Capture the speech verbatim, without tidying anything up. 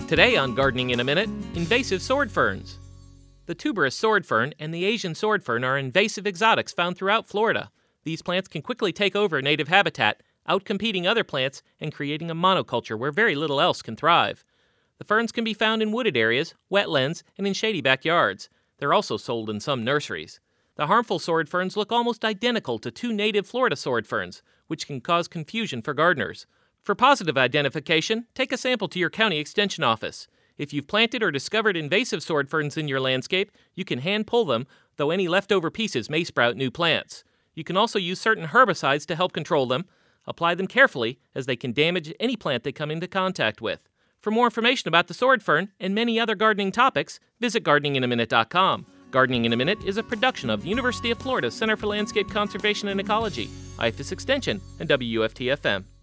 Today on Gardening in a Minute, invasive sword ferns. The tuberous sword fern and the Asian sword fern are invasive exotics found throughout Florida. These plants can quickly take over native habitat, outcompeting other plants and creating a monoculture where very little else can thrive. The ferns can be found in wooded areas, wetlands, and in shady backyards. They're also sold in some nurseries. The harmful sword ferns look almost identical to two native Florida sword ferns, which can cause confusion for gardeners. For positive identification, take a sample to your county extension office. If you've planted or discovered invasive sword ferns in your landscape, you can hand pull them, though any leftover pieces may sprout new plants. You can also use certain herbicides to help control them. Apply them carefully, as they can damage any plant they come into contact with. For more information about the sword fern and many other gardening topics, visit gardening in a minute dot com. Gardening in a Minute is a production of the University of Florida Center for Landscape Conservation and Ecology, I F A S Extension, and W U F T F M.